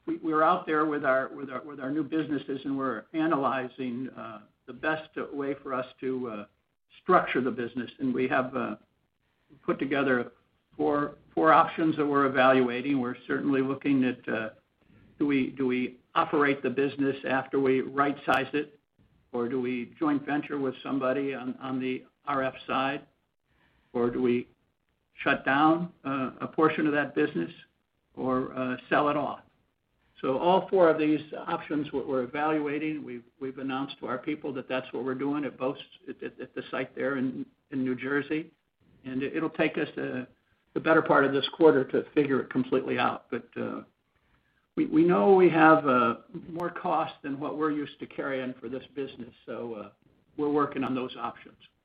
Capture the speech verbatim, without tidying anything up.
we, we're out there with our with our with our new businesses, and we're analyzing uh, the best way for us to uh, structure the business. And we have uh, put together four four options that we're evaluating. We're certainly looking at uh, do we do we operate the business after we right size it, or do we joint venture with somebody on, on the R F side, or do we shut down uh, a portion of that business, or uh, sell it off? So all four of these options we're evaluating. We've, we've announced to our people that that's what we're doing at both at, at the site there in, in New Jersey. And it, it'll take us a, the better part of this quarter to figure it completely out. But uh, we, we know we have uh, more cost than what we're used to carrying for this business. So uh, we're working on those options.